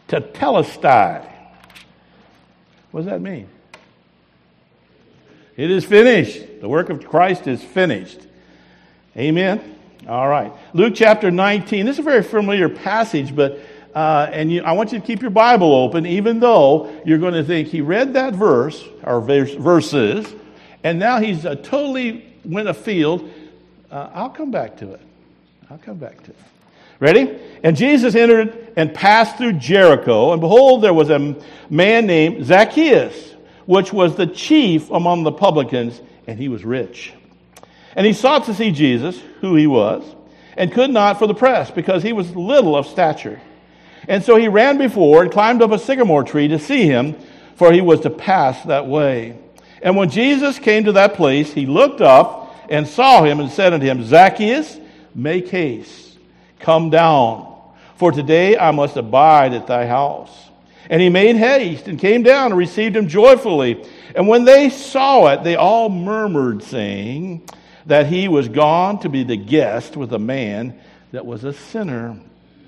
tetelestai. What does that mean? It is finished. The work of Christ is finished. Amen? All right. Luke chapter 19. This is a very familiar passage, but I want you to keep your Bible open, even though you're going to think he read that verse, or verses, and now he's totally went afield. I'll come back to it. Ready? And Jesus entered and passed through Jericho, and behold, there was a man named Zacchaeus, which was the chief among the publicans, and he was rich. And he sought to see Jesus, who he was, and could not for the press, because he was little of stature. And so he ran before and climbed up a sycamore tree to see him, for he was to pass that way. And when Jesus came to that place, he looked up and saw him and said unto him, Zacchaeus, make haste, come down, for today I must abide at thy house. And he made haste and came down and received him joyfully. And when they saw it, they all murmured, saying that he was gone to be the guest with a man that was a sinner.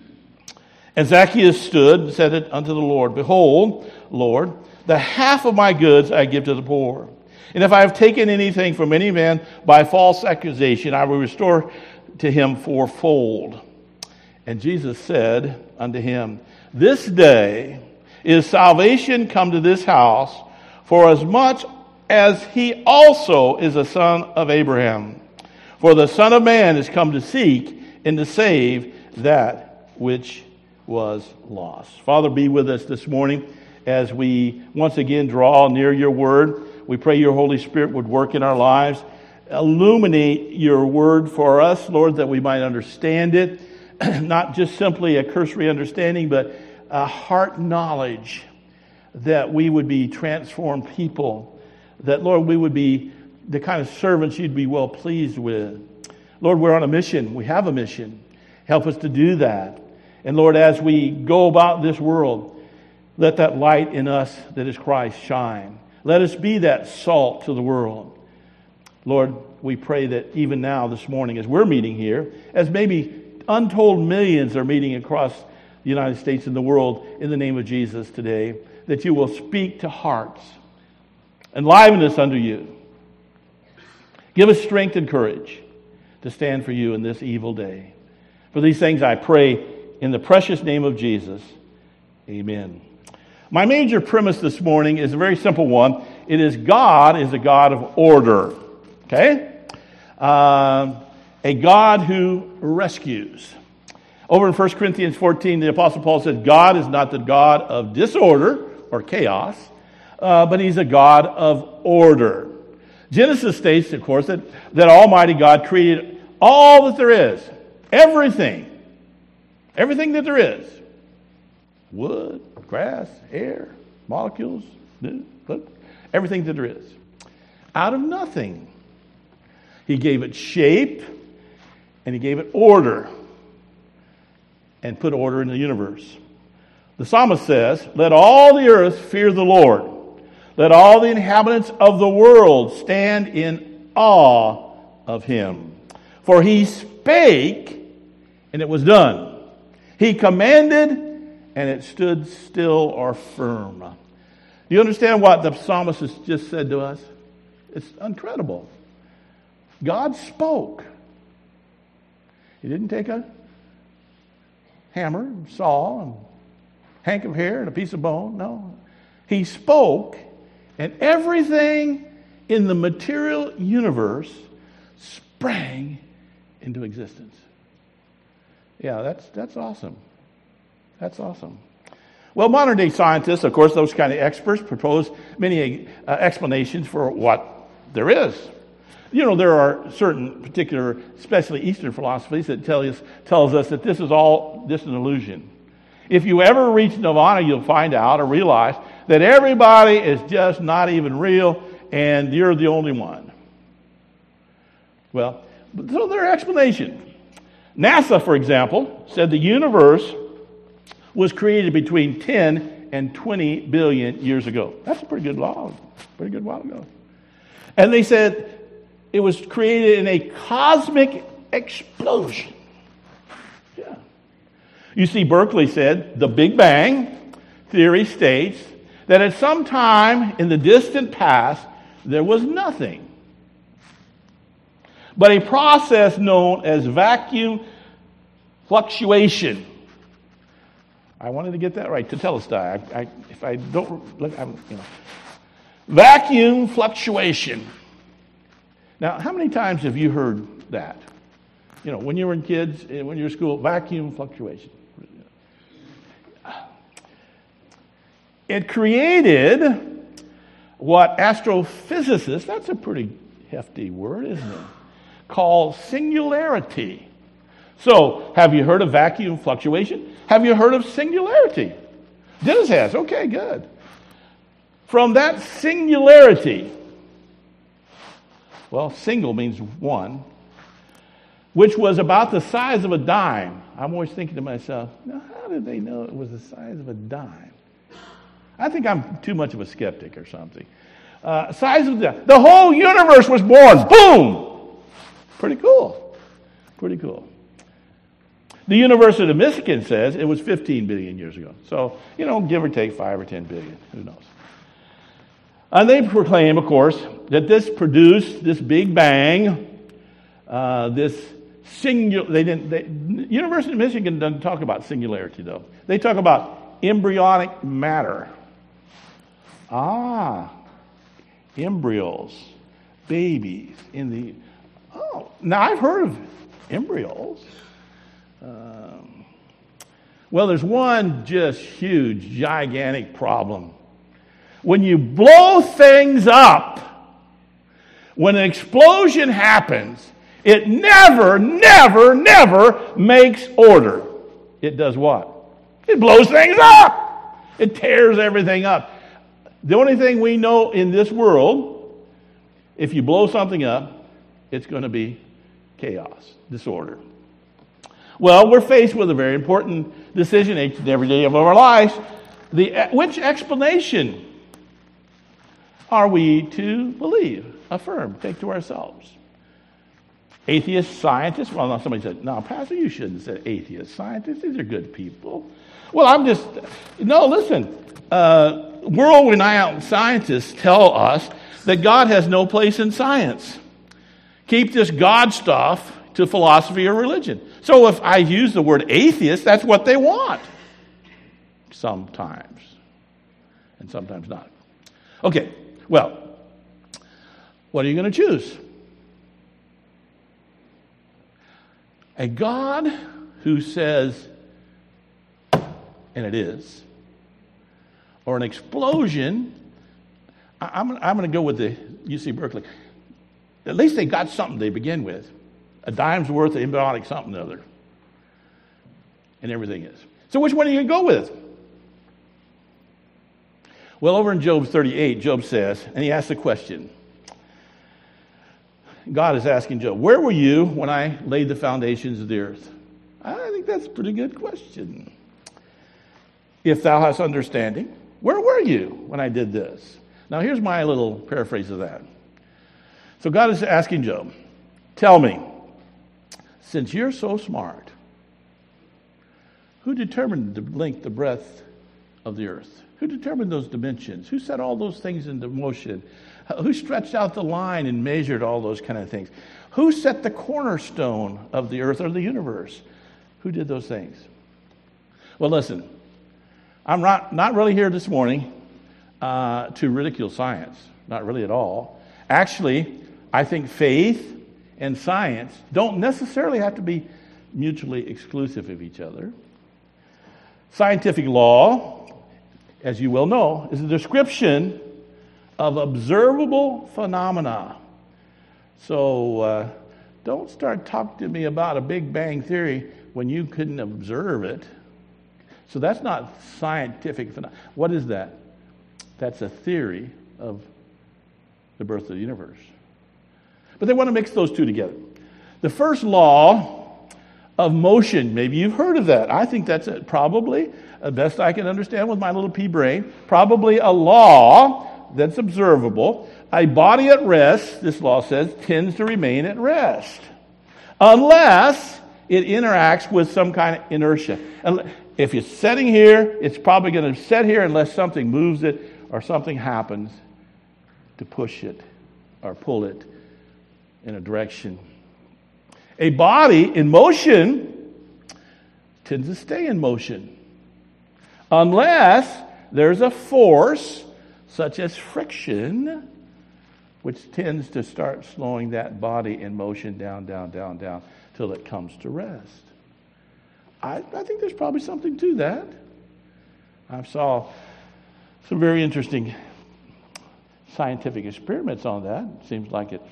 And Zacchaeus stood and said unto the Lord, Behold, Lord, the half of my goods I give to the poor. And if I have taken anything from any man by false accusation, I will restore to him fourfold. And Jesus said unto him, This day is salvation come to this house, for as much as he also is a son of Abraham. For the Son of Man is come to seek and to save that which was lost. Father, be with us this morning as we once again draw near your word. We pray your Holy Spirit would work in our lives. Illuminate your word for us, Lord, that we might understand it. Not just simply a cursory understanding, but a heart knowledge, that we would be transformed people. That, Lord, we would be the kind of servants you'd be well pleased with. Lord, we're on a mission. We have a mission. Help us to do that. And Lord, as we go about this world, let that light in us that is Christ shine. Let us be that salt to the world. Lord, we pray that even now this morning as we're meeting here, as maybe untold millions are meeting across the United States and the world in the name of Jesus today, that you will speak to hearts, enliven us unto you. Give us strength and courage to stand for you in this evil day. For these things I pray in the precious name of Jesus. Amen. My major premise this morning is a very simple one. It is God is a God of order. Okay? A God who rescues. Over in 1 Corinthians 14, the Apostle Paul said, God is not the God of disorder or chaos, but he's a God of order. Genesis states, of course, that Almighty God created all that there is. Everything that there is. Wood, grass, air, molecules, everything that there is. Out of nothing. He gave it shape, and he gave it order, and put order in the universe. The psalmist says, Let all the earth fear the Lord. Let all the inhabitants of the world stand in awe of him. For he spake, and it was done. He commanded, and it stood still or firm. Do you understand what the psalmist has just said to us? It's incredible. God spoke. He didn't take a hammer and saw and hank of hair and a piece of bone. No. He spoke, and everything in the material universe sprang into existence. Yeah, that's awesome. That's awesome. Well, modern day scientists, of course, those kind of experts, propose many explanations for what there is. You know, there are certain particular, especially Eastern philosophies, that tells us that this is all just an illusion. If you ever reach nirvana, you'll find out or realize that everybody is just not even real, and you're the only one. Well, so there are explanations. NASA, for example, said the universe was created between 10 and 20 billion years ago. That's a pretty good while ago. And they said it was created in a cosmic explosion. Yeah. You see, Berkeley said the Big Bang theory states that at some time in the distant past, there was nothing but a process known as vacuum fluctuation. I wanted to get that right, tetelestai. If I don't look, vacuum fluctuation. Now, how many times have you heard that? When you were in kids, when you were in school, vacuum fluctuation. It created what astrophysicists, that's a pretty hefty word, isn't it, call singularity. So, have you heard of vacuum fluctuation? Have you heard of singularity? Dennis has. Okay, good. From that singularity, well, single means one, which was about the size of a dime. I'm always thinking to myself, now how did they know it was the size of a dime? I think I'm too much of a skeptic or something. Size of the whole universe was born. Boom! Pretty cool. Pretty cool. The University of Michigan says it was 15 billion years ago. So, give or take 5 or 10 billion. Who knows? And they proclaim, of course, that this produced this Big Bang, this singular. University of Michigan doesn't talk about singularity, though. They talk about embryonic matter. Embryos, babies in the. Now I've heard of embryos. Well, there's one just huge, gigantic problem. When you blow things up, when an explosion happens, it never makes order. It does what? It blows things up. It tears everything up. The only thing we know in this world, if you blow something up, it's going to be chaos, disorder. Well, we're faced with a very important decision each and every day of our lives. Which explanation are we to believe, affirm, take to ourselves? Atheist scientists? Well, no, somebody said, no, Pastor, you shouldn't say atheist scientists. These are good people. Well, listen. World-renowned scientists tell us that God has no place in science. Keep this God stuff to philosophy or religion. So if I use the word atheist, that's what they want. Sometimes. And sometimes not. Okay, well, what are you going to choose? A God who says, and it is, or an explosion. I'm going to go with the UC Berkeley. At least they got something they begin with. A dime's worth of embryonic something or other. And everything is. So which one are you going to go with? Well, over in Job 38, Job says, and he asks a question. God is asking Job, where were you when I laid the foundations of the earth? I think that's a pretty good question. If thou hast understanding, where were you when I did this? Now, here's my little paraphrase of that. So God is asking Job, tell me, since you're so smart, who determined the length, the breadth of the earth? Who determined those dimensions? Who set all those things into motion? Who stretched out the line and measured all those kind of things? Who set the cornerstone of the earth or the universe? Who did those things? Well, listen, I'm not really here this morning to ridicule science. Not really at all. Actually, I think faith and science don't necessarily have to be mutually exclusive of each other. Scientific law, as you well know, is a description of observable phenomena. So don't start talking to me about a Big Bang theory when you couldn't observe it. So that's not scientific phenomena. What is that? That's a theory of the birth of the universe. But they want to mix those two together. The first law of motion, maybe you've heard of that. I think that's probably, best I can understand with my little pea brain, probably a law that's observable. A body at rest, this law says, tends to remain at rest. Unless it interacts with some kind of inertia. If it's setting here, it's probably going to set here unless something moves it or something happens to push it or pull it in a direction. A body in motion tends to stay in motion unless there's a force such as friction, which tends to start slowing that body in motion down, till it comes to rest. I think there's probably something to that. I saw some very interesting scientific experiments on that. It seems like it's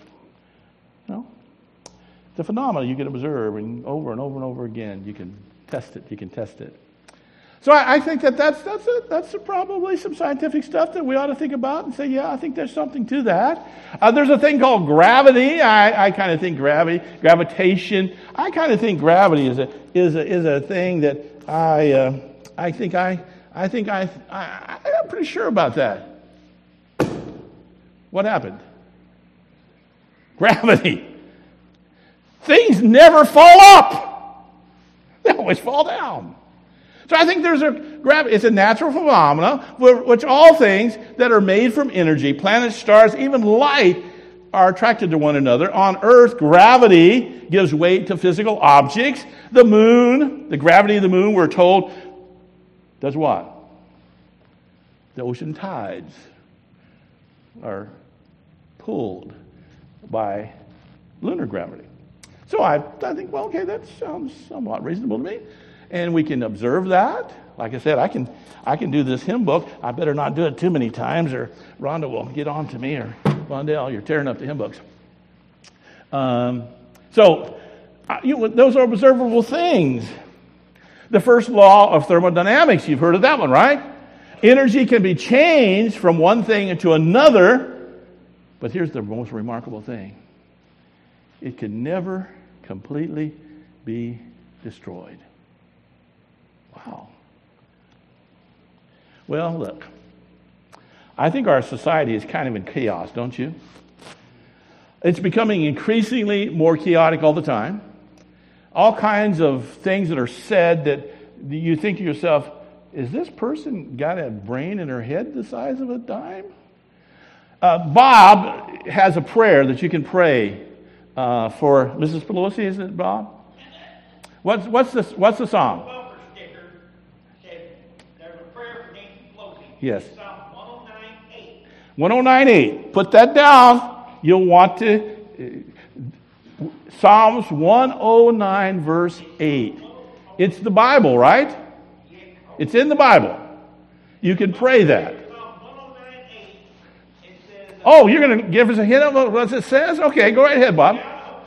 a phenomenon you can observe and over and over again. You can test it. So I think that's probably some scientific stuff that we ought to think about and say, yeah, I think there's something to that. There's a thing called gravity. I kind of think gravitation. I kind of think gravity is a thing that I'm pretty sure about that. What happened? Gravity. Things never fall up. They always fall down. So I think there's it's a natural phenomenon which all things that are made from energy, planets, stars, even light, are attracted to one another. On Earth, gravity gives weight to physical objects. The moon, the gravity of the moon, we're told, does what? The ocean tides are pulled by lunar gravity. So I think, well, okay, that sounds somewhat reasonable to me. And we can observe that. Like I said, I can do this hymn book. I better not do it too many times or Rhonda will get on to me, or Rondell, you're tearing up the hymn books. Those are observable things. The first law of thermodynamics, you've heard of that one, right? Energy can be changed from one thing into another, but here's the most remarkable thing. It can never completely be destroyed. Wow. Well, look, I think our society is kind of in chaos, don't you? It's becoming increasingly more chaotic all the time. All kinds of things that are said that you think to yourself, is this person got a brain in her head the size of a dime? Bob has a prayer that you can pray for Mrs. Pelosi, isn't it, Bob? What's the song? Yes. Psalm 109:8. 109:8. Put that down. You'll want to. Psalms 109 verse 8. It's the Bible, right? It's in the Bible. You can pray that. Psalm 109:8. It says. Oh, you're going to give us a hint of what it says? Okay, go right ahead, Bob.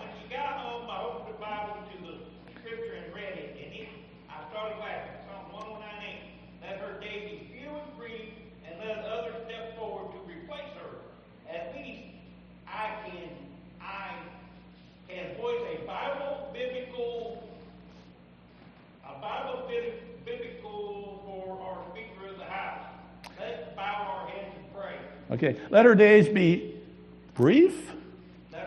Okay, let her days be brief. Let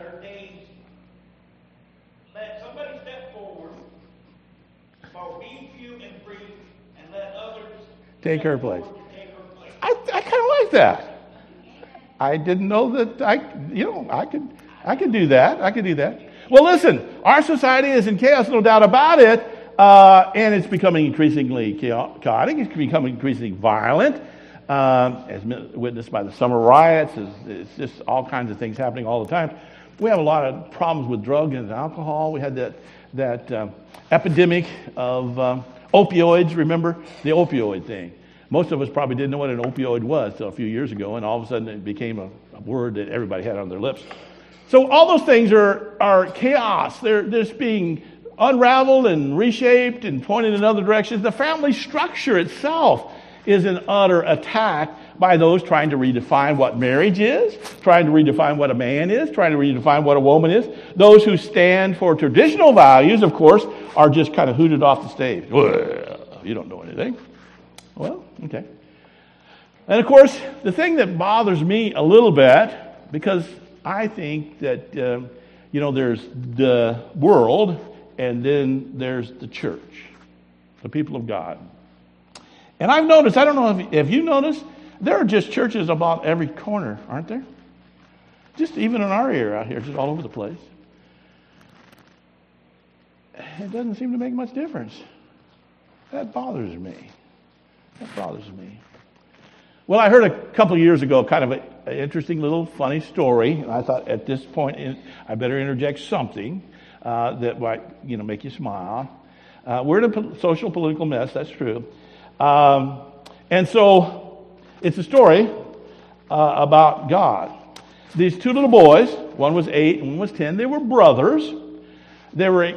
somebody step forward, for be few and brief, and let others take her place. I kind of like that. I didn't know that I could do that. I could do that. Well, listen, our society is in chaos, no doubt about it, and it's becoming increasingly chaotic. It's becoming increasingly violent. As witnessed by the summer riots, it's just all kinds of things happening all the time. We have a lot of problems with drugs and alcohol. We had that epidemic of opioids. Remember the opioid thing? Most of us probably didn't know what an opioid was until a few years ago, and all of a sudden it became a word that everybody had on their lips. So all those things are chaos. They're just being unraveled and reshaped and pointed in other directions. The family structure itself is an utter attack by those trying to redefine what marriage is, trying to redefine what a man is, trying to redefine what a woman is. Those who stand for traditional values, of course, are just kind of hooted off the stage. Well, you don't know anything. Well, okay. And of course, the thing that bothers me a little bit, because I think that, there's the world and then there's the church, the people of God. And I've noticed, I don't know if you noticed, there are just churches about every corner, aren't there? Just even in our area out here, just all over the place. It doesn't seem to make much difference. That bothers me. That bothers me. Well, I heard a couple of years ago kind of an interesting little funny story, and I thought at this point I better interject something that might make you smile. We're in a social political mess, that's true. And so it's a story about God. These two little boys, one was 8 and one was 10, they were brothers. They were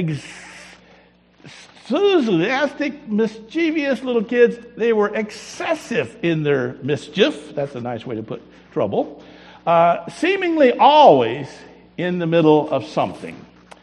enthusiastic, mischievous little kids. They were excessive in their mischief. That's a nice way to put trouble. Seemingly always in the middle of something.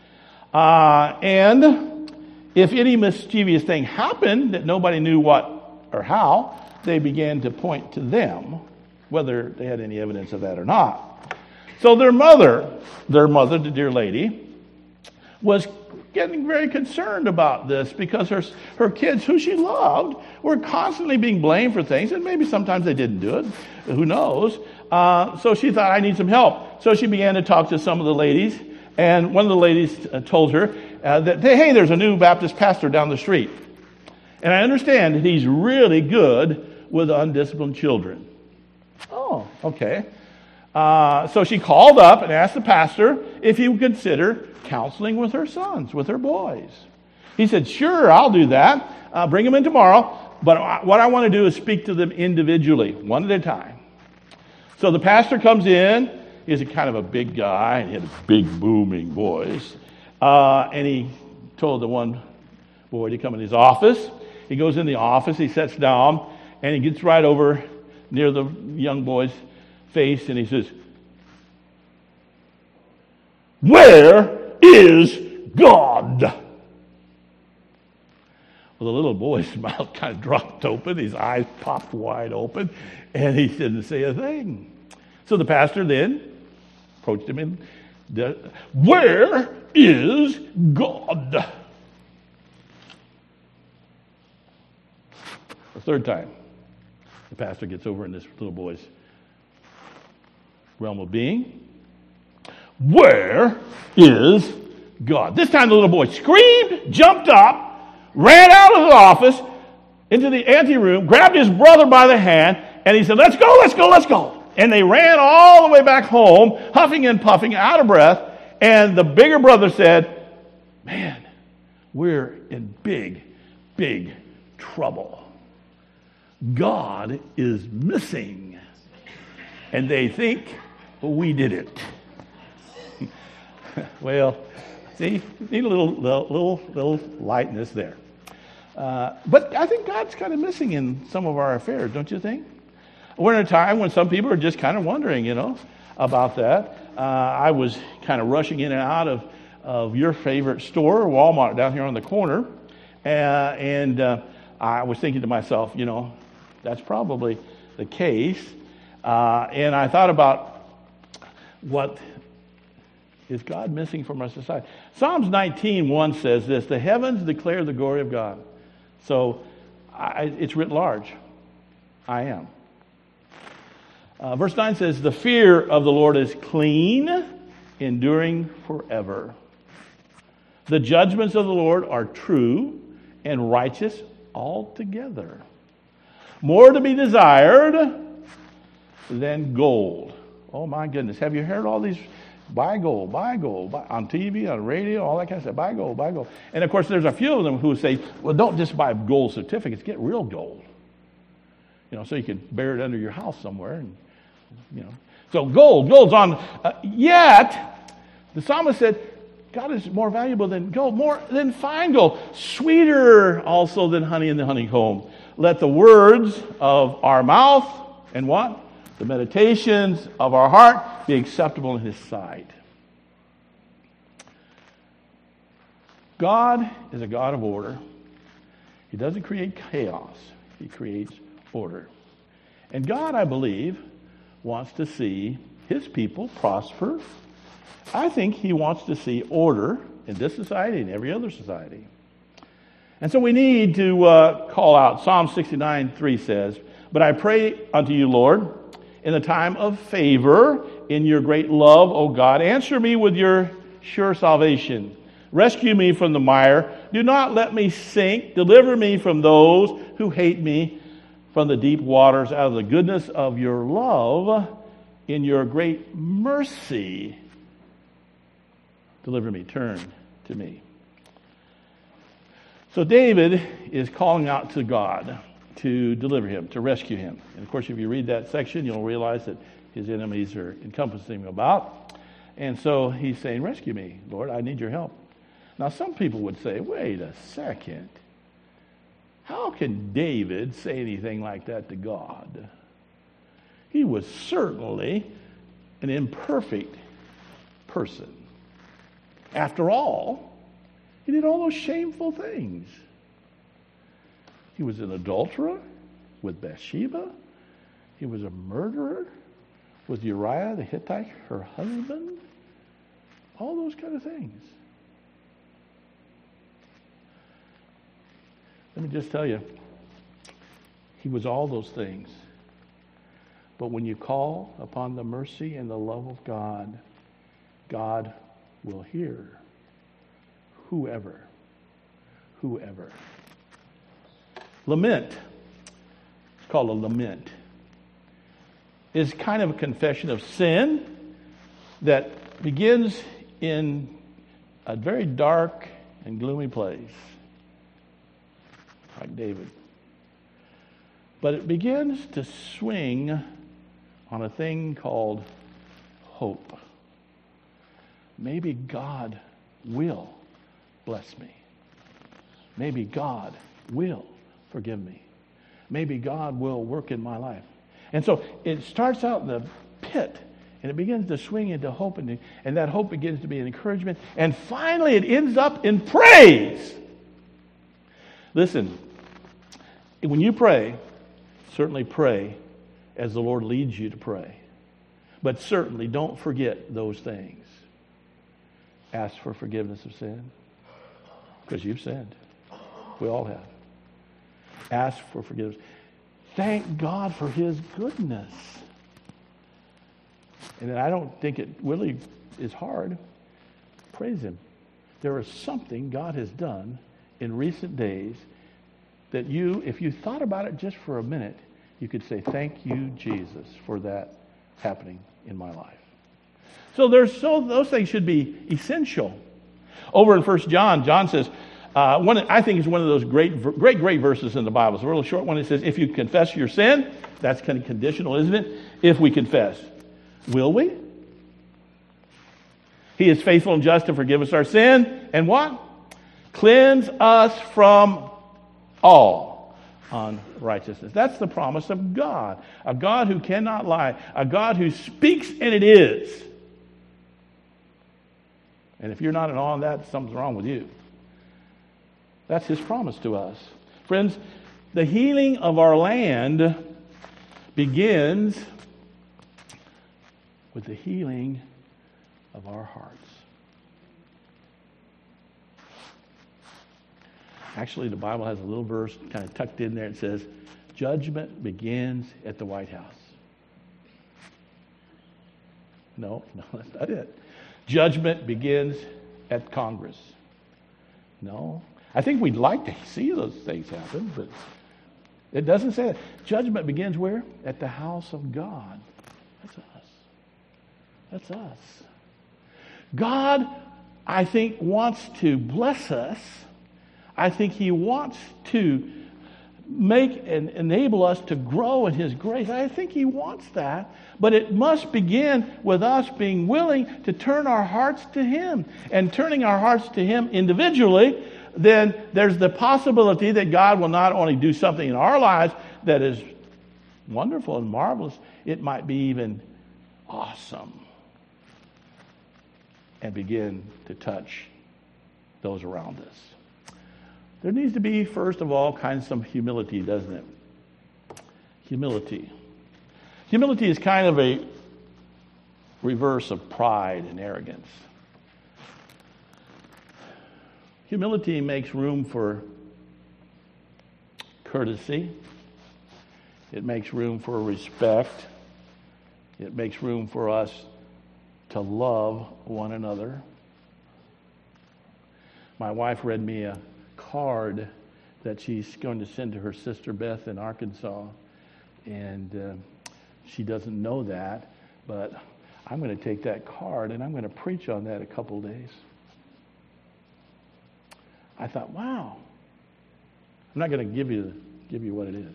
And if any mischievous thing happened that nobody knew what or how, they began to point to them, whether they had any evidence of that or not. So their mother, the dear lady, was getting very concerned about this because her kids, who she loved, were constantly being blamed for things, and maybe sometimes they didn't do it. Who knows? So she thought, I need some help. So she began to talk to some of the ladies, and one of the ladies told her that, hey, there's a new Baptist pastor down the street. And I understand that he's really good with undisciplined children. Oh, okay. So she called up and asked the pastor if he would consider counseling with her sons, with her boys. He said, sure, I'll do that. Bring them in tomorrow. But what I want to do is speak to them individually, one at a time. So the pastor comes in. He's a kind of a big guy, and he had a big booming voice. And he told the one boy to come in his office. He goes in the office, he sits down, and he gets right over near the young boy's face, and he says, where is God? Well, the little boy's mouth kind of dropped open, his eyes popped wide open, and he didn't say a thing. So the pastor then approached him and said, where is God? The third time, the pastor gets over in this little boy's realm of being. Where is God? This time the little boy screamed, jumped up, ran out of the office into the anteroom, grabbed his brother by the hand, and he said, let's go, let's go, let's go. And they ran all the way back home, huffing and puffing, out of breath. And the bigger brother said, man, we're in big, big trouble. God is missing. And they think we did it. Well, see, need a little lightness there. But I think God's kind of missing in some of our affairs, don't you think? We're in a time when some people are just kind of wondering, about that. I was kind of rushing in and out of your favorite store, Walmart, down here on the corner. And I was thinking to myself, that's probably the case. And I thought about what is God missing from our society. Psalms 19:1 says this, the heavens declare the glory of God. So it's writ large. I am. Verse 9 says, the fear of the Lord is clean, enduring forever. The judgments of the Lord are true and righteous altogether. More to be desired than gold. Oh my goodness. Have you heard all these? Buy gold, on TV, on radio, all that kind of stuff. Buy gold, buy gold. And of course, there's a few of them who say, well, don't just buy gold certificates, get real gold. So you can bury it under your house somewhere. And, So gold's on. Yet, the psalmist said, God is more valuable than gold, more than fine gold, sweeter also than honey in the honeycomb. Let the words of our mouth and what? The meditations of our heart be acceptable in His sight. God is a God of order. He doesn't create chaos. He creates order. And God, I believe, wants to see His people prosper. I think He wants to see order in this society and every other society. And so we need to call out. Psalm 69:3 says, "But I pray unto you, Lord, in the time of favor, in your great love, O God, answer me with your sure salvation. Rescue me from the mire. Do not let me sink. Deliver me from those who hate me, from the deep waters, out of the goodness of your love, in your great mercy. Deliver me, turn to me." So David is calling out to God to deliver him, to rescue him. And of course, if you read that section, you'll realize that his enemies are encompassing him about. And so he's saying, rescue me, Lord, I need your help. Now, some people would say, wait a second. How can David say anything like that to God? He was certainly an imperfect person. After all, he did all those shameful things. He was an adulterer with Bathsheba. He was a murderer with Uriah the Hittite, her husband. All those kind of things. Let me just tell you, he was all those things. But when you call upon the mercy and the love of God, God will hear whoever. Lament, it's called a lament, is kind of a confession of sin that begins in a very dark and gloomy place, like David. But it begins to swing on a thing called hope. Maybe God will bless me. Maybe God will forgive me. Maybe God will work in my life. And so it starts out in the pit, and it begins to swing into hope, and that hope begins to be an encouragement, and finally it ends up in praise. Listen, when you pray, certainly pray as the Lord leads you to pray. But certainly don't forget those things. Ask for forgiveness of sin, because you've sinned. We all have. Ask for forgiveness. Thank God for His goodness. And I don't think it really is hard. Praise Him. There is something God has done in recent days that you, if you thought about it just for a minute, you could say, thank you, Jesus, for that happening in my life. So those things should be essential. Over in 1 John, John says, I think it's one of those great verses in the Bible. It's a real short one. It says, if you confess your sin, that's kind of conditional, isn't it? If we confess. Will we? He is faithful and just to forgive us our sin. And what? Cleanse us from all unrighteousness. That's the promise of God. A God who cannot lie. A God who speaks and it is. And if you're not in awe of that, something's wrong with you. That's His promise to us. Friends, the healing of our land begins with the healing of our hearts. Actually, the Bible has a little verse kind of tucked in there. It says, judgment begins at the White House. No, that's not it. Judgment begins at Congress. No. I think we'd like to see those things happen, but it doesn't say that. Judgment begins where? At the house of God. That's us. That's us. God, I think, wants to bless us. I think He wants to make and enable us to grow in His grace. I think He wants that. But it must begin with us being willing to turn our hearts to Him. And turning our hearts to Him individually, then there's the possibility that God will not only do something in our lives that is wonderful and marvelous, it might be even awesome. And begin to touch those around us. There needs to be, first of all, kind of some humility, doesn't it? Humility. Humility is kind of a reverse of pride and arrogance. Humility makes room for courtesy. It makes room for respect. It makes room for us to love one another. My wife read me a card that she's going to send to her sister Beth in Arkansas. And she doesn't know that, but I'm going to take that card and I'm going to preach on that a couple days. I thought, wow. I'm not going to give you what it is.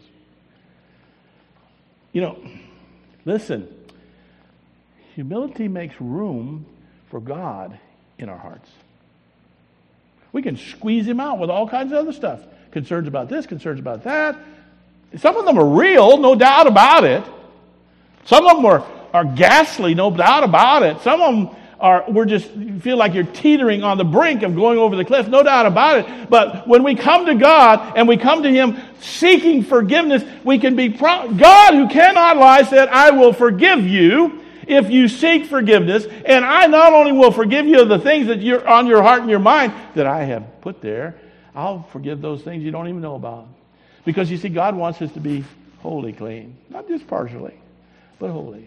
You know, listen. Humility makes room for God in our hearts. We can squeeze him out with all kinds of other stuff. Concerns about this, concerns about that. Some of them are real, no doubt about it. Some of them are ghastly, no doubt about it. Some of them you feel like you're teetering on the brink of going over the cliff, no doubt about it. But when we come to God and we come to him seeking forgiveness, we can be God, who cannot lie, said, I will forgive you if you seek forgiveness, and I not only will forgive you of the things that you're on your heart and your mind that I have put there, I'll forgive those things you don't even know about. Because you see, God wants us to be wholly clean. Not just partially, but wholly.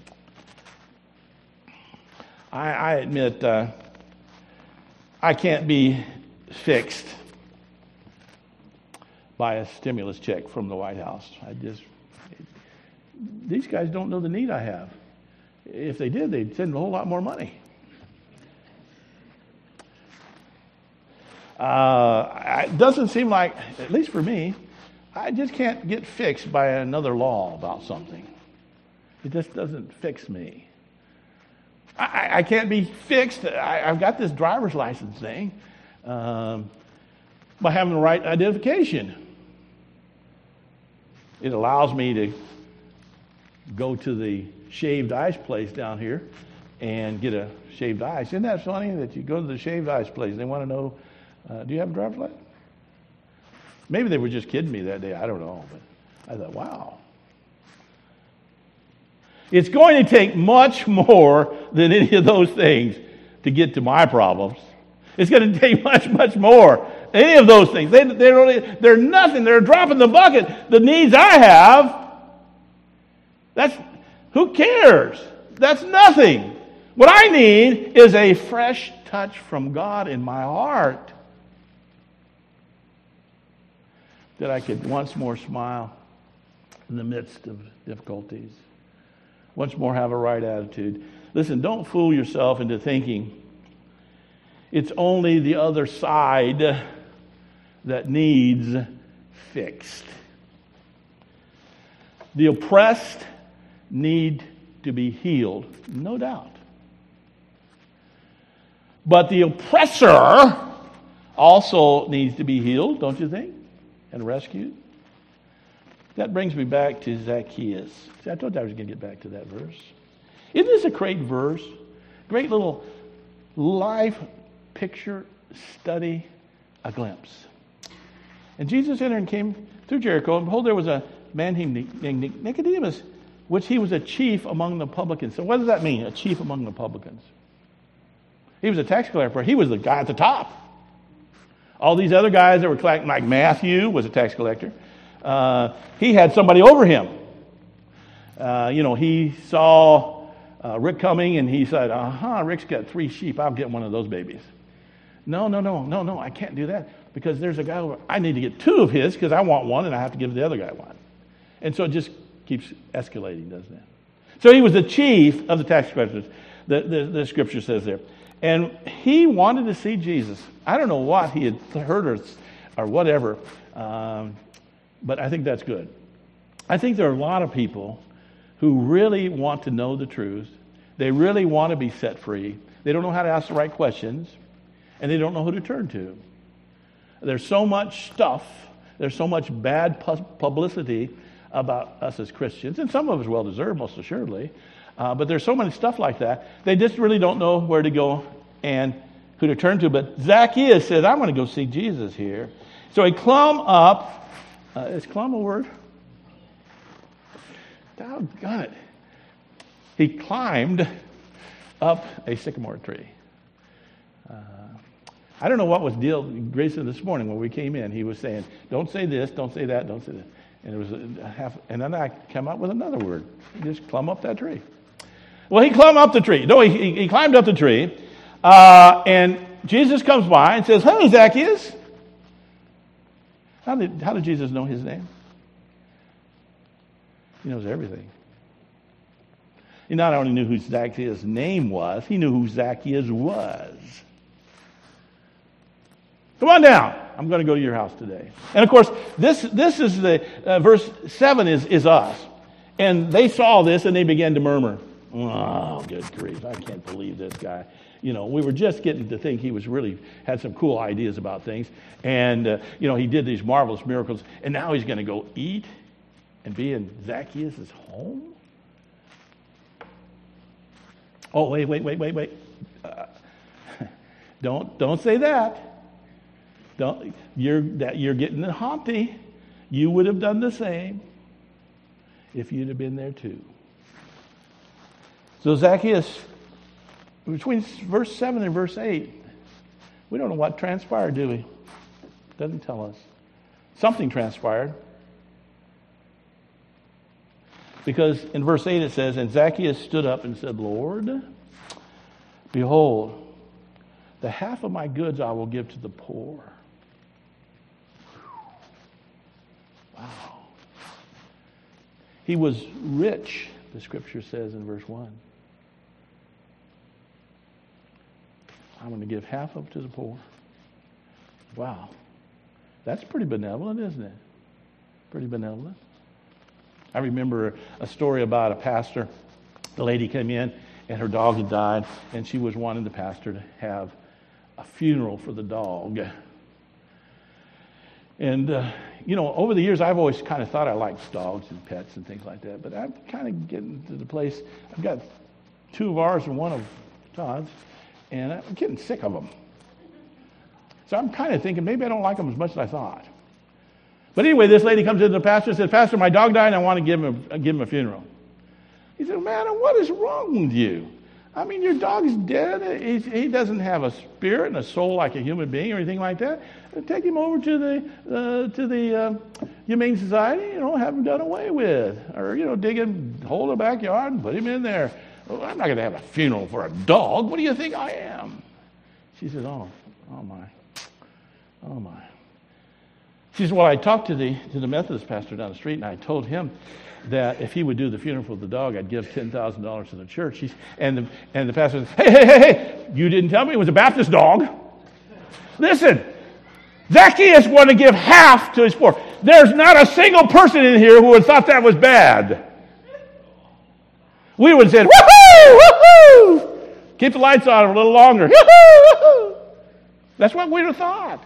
I admit I can't be fixed by a stimulus check from the White House. These guys don't know the need I have. If they did, they'd send a whole lot more money. It doesn't seem like, at least for me, I just can't get fixed by another law about something. It just doesn't fix me. I can't be fixed. I've got this driver's license thing by having the right identification. It allows me to go to the shaved ice place down here and get a shaved ice. Isn't that funny that you go to the shaved ice place and they want to know, do you have a driver's license? Maybe they were just kidding me that day. I don't know. But I thought, wow. It's going to take much more than any of those things to get to my problems. It's going to take much, much more. Any of those things. They're nothing. They're a drop in the bucket. The needs I have, who cares? That's nothing. What I need is a fresh touch from God in my heart, that I could once more smile in the midst of difficulties. Once more have a right attitude. Listen, don't fool yourself into thinking it's only the other side that needs fixed. The oppressed need to be healed, no doubt. But the oppressor also needs to be healed, don't you think? And rescued. That brings me back to Zacchaeus. See, I told you I was going to get back to that verse. Isn't this a great verse? Great little life picture study, a glimpse. And Jesus entered and came through Jericho, and behold, there was a man named Nicodemus, which he was a chief among the publicans. So what does that mean, a chief among the publicans? He was a tax collector. He was the guy at the top. All these other guys that were collecting, like Matthew was a tax collector. He had somebody over him. He saw Rick coming and he said, Rick's got 3 sheep. I'll get one of those babies. No, I can't do that because there's a guy over. I need to get 2 of his because I want one and I have to give the other guy one. And so it just keeps escalating, doesn't it? So he was the chief of the tax collectors, the scripture says there. And he wanted to see Jesus. I don't know what he had heard or whatever, but I think that's good. I think there are a lot of people who really want to know the truth. They really want to be set free. They don't know how to ask the right questions, and they don't know who to turn to. There's so much stuff. There's so much bad publicity about us as Christians, and some of us well-deserved, most assuredly. But there's so much stuff like that. They just really don't know where to go and who to turn to. But Zacchaeus said, I'm going to go see Jesus here. So he climbed up. Is climb a word? Doggone it. He climbed up a sycamore tree. I don't know what was Grayson this morning when we came in. He was saying, don't say this, don't say that, don't say that. And it was and then I come up with another word. Just climb up that tree. Well, he climbed up the tree. No, he climbed up the tree. And Jesus comes by and says, "Hey, Zacchaeus." How did Jesus know his name? He knows everything. He not only knew who Zacchaeus' name was, he knew who Zacchaeus was. Come on down. I'm going to go to your house today. And of course, this is the verse 7 is us. And they saw this and they began to murmur. Oh, good grief. I can't believe this guy. We were just getting to think he was really had some cool ideas about things. And, he did these marvelous miracles. And now he's going to go eat and be in Zacchaeus' home? Oh, wait. Don't say that. You're getting haughty. You would have done the same if you'd have been there too. So Zacchaeus, between verse 7 and verse 8, we don't know what transpired, do we? Doesn't tell us. Something transpired. Because in verse 8 it says, "And Zacchaeus stood up and said, Lord, behold, the half of my goods I will give to the poor." Wow. He was rich, the scripture says in verse 1. I'm going to give half up to the poor. Wow. That's pretty benevolent, isn't it? Pretty benevolent. I remember a story about a pastor. The lady came in and her dog had died, and she was wanting the pastor to have a funeral for the dog. And, over the years, I've always kind of thought I liked dogs and pets and things like that. But I'm kind of getting to the place, I've got 2 of ours and 1 of Todd's, and I'm getting sick of them. So I'm kind of thinking maybe I don't like them as much as I thought. But anyway, this lady comes into the pastor and says, "Pastor, my dog died and I want to give him a funeral." He said, "Man, what is wrong with you? I mean, your dog is dead. He doesn't have a spirit and a soul like a human being or anything like that. Take him over to the Humane Society, have him done away with. Or, dig him, hole in the backyard and put him in there. Well, I'm not going to have a funeral for a dog. What do you think I am?" She said, oh my. She said, "Well, I talked to the Methodist pastor down the street, and I told him that if he would do the funeral for the dog, I'd give $10,000 to the church." And the pastor said, Hey, you didn't tell me it was a Baptist dog. Listen, Zacchaeus wanted to give half to his poor. There's not a single person in here who would have thought that was bad. We would have said, "Woohoo! Woohoo! Keep the lights on a little longer. Woohoo! Woohoo!" That's what we'd have thought.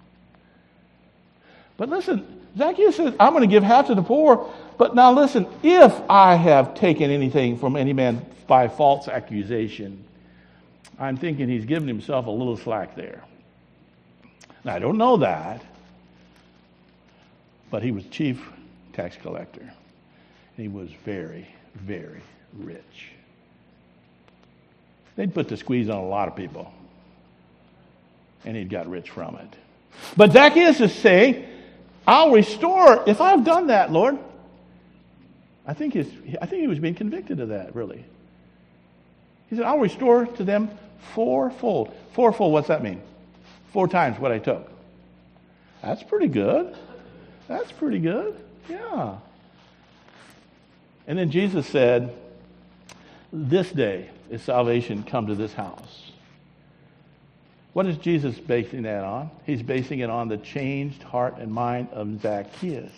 But listen, Zacchaeus says, "I'm going to give half to the poor. But now listen, if I have taken anything from any man by false accusation," I'm thinking he's given himself a little slack there. Now, I don't know that, but he was chief tax collector. And he was very, very rich. They'd put the squeeze on a lot of people. And he'd got rich from it. But Zacchaeus is saying, "I'll restore, if I've done that, Lord." I think he was being convicted of that, really. He said, "I'll restore to them fourfold." Fourfold, what's that mean? 4 times what I took. That's pretty good. That's pretty good. Yeah. And then Jesus said, "This day is salvation come to this house." What is Jesus basing that on? He's basing it on the changed heart and mind of Zacchaeus.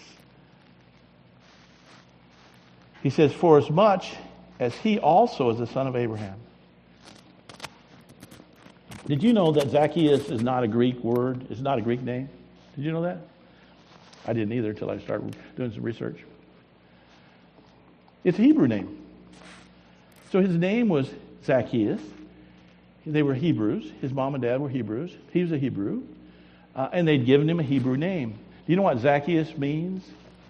He says, "For as much as he also is the son of Abraham." Did you know that Zacchaeus is not a Greek word? It's not a Greek name. Did you know that? I didn't either until I started doing some research. It's a Hebrew name. So his name was Zacchaeus. They were Hebrews. His mom and dad were Hebrews. He was a Hebrew. And they'd given him a Hebrew name. Do you know what Zacchaeus means?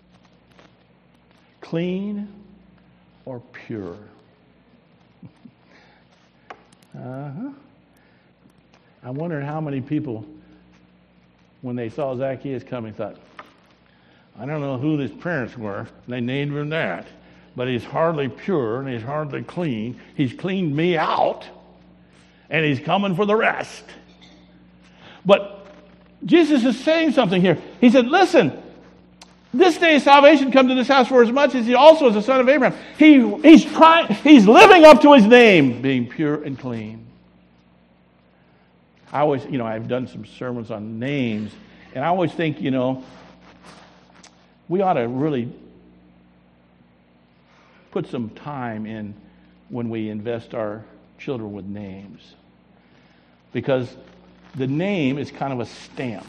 Clean or pure. I wonder how many people, when they saw Zacchaeus coming, thought, I don't know who his parents were. They named him that. But he's hardly pure and he's hardly clean. He's cleaned me out. And he's coming for the rest. But Jesus is saying something here. He said, listen, this day of salvation come to this house for as much as he also is the son of Abraham. He's living up to his name, being pure and clean. I always, I've done some sermons on names, and I always think, we ought to really put some time in when we invest our children with names. Because the name is kind of a stamp.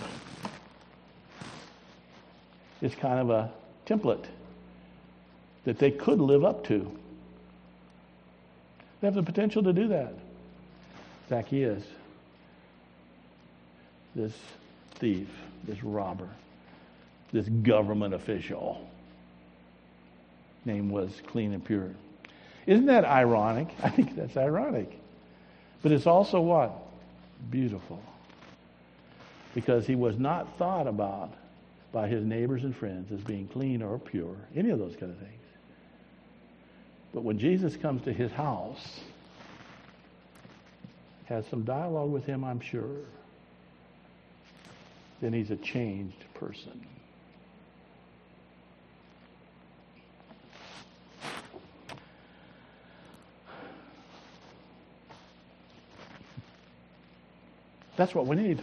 It's kind of a template that they could live up to. They have the potential to do that. Zacchaeus, this thief, this robber, this government official, name was clean and pure. Isn't that ironic? I think that's ironic. But it's also what? Beautiful. Because he was not thought about by his neighbors and friends as being clean or pure, any of those kind of things. But when Jesus comes to his house, has some dialogue with him, I'm sure, then he's a changed person. That's what we need.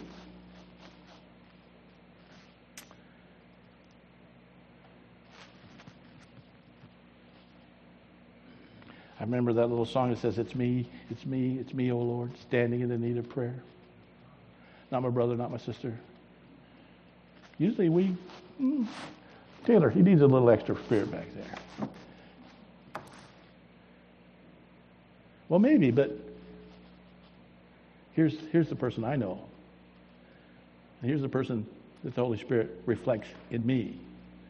I remember that little song that says, it's me, O Lord, standing in the need of prayer. Not my brother, not my sister. Usually Taylor, he needs a little extra spirit back there. Well, maybe, but here's the person I know. And here's the person that the Holy Spirit reflects in me.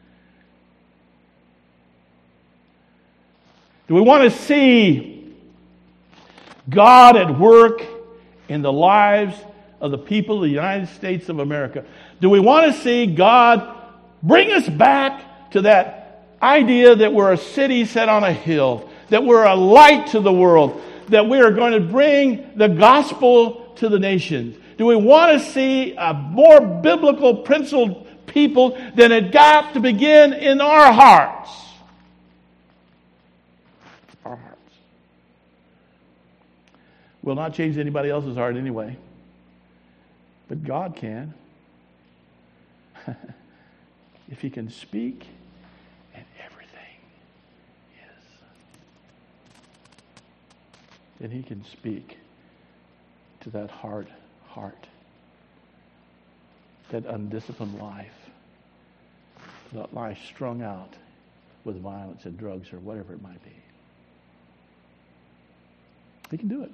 Do we want to see God at work in the lives of the people of the United States of America? Do we want to see God bring us back to that idea that we're a city set on a hill, that we're a light to the world, that we are going to bring the gospel to the nations? Do we want to see a more biblical principled people than it got to begin in our hearts? Our hearts. Will not change anybody else's heart anyway. But God can. If he can speak, and everything is, then he can speak to that hard heart, that undisciplined life, that life strung out with violence and drugs or whatever it might be. He can do it.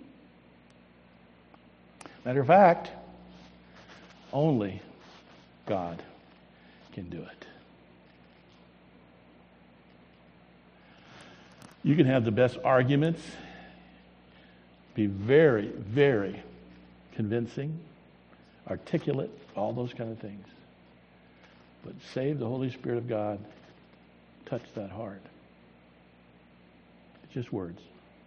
Matter of fact, only God can do it. You can have the best arguments, be very, very convincing, articulate, all those kind of things. But save the Holy Spirit of God, touch that heart. It's just words.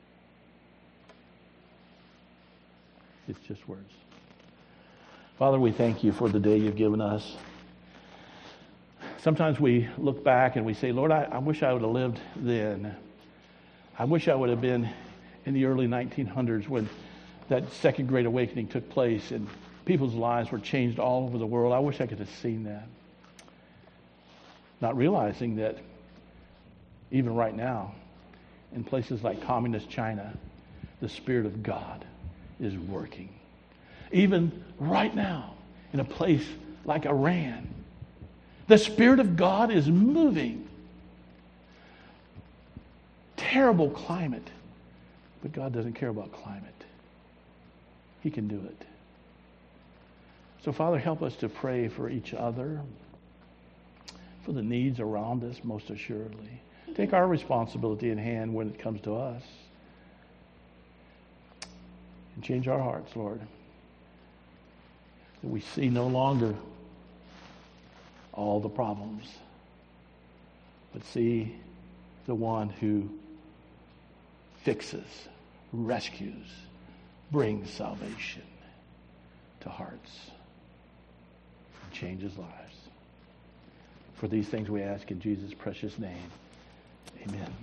It's just words. Father, we thank you for the day you've given us. Sometimes we look back and we say, Lord, I wish I would have lived then. I wish I would have been in the early 1900s when that second great awakening took place and people's lives were changed all over the world. I wish I could have seen that. Not realizing that even right now, in places like communist China, the Spirit of God is working. Even right now, in a place like Iran, the Spirit of God is moving. Terrible climate, but God doesn't care about climate. He can do it. So, Father, help us to pray for each other, for the needs around us, most assuredly. Take our responsibility in hand when it comes to us. And change our hearts, Lord. that we see no longer all the problems, but see the one who fixes, rescues, brings salvation to hearts, and changes lives. For these things we ask in Jesus' precious name. Amen.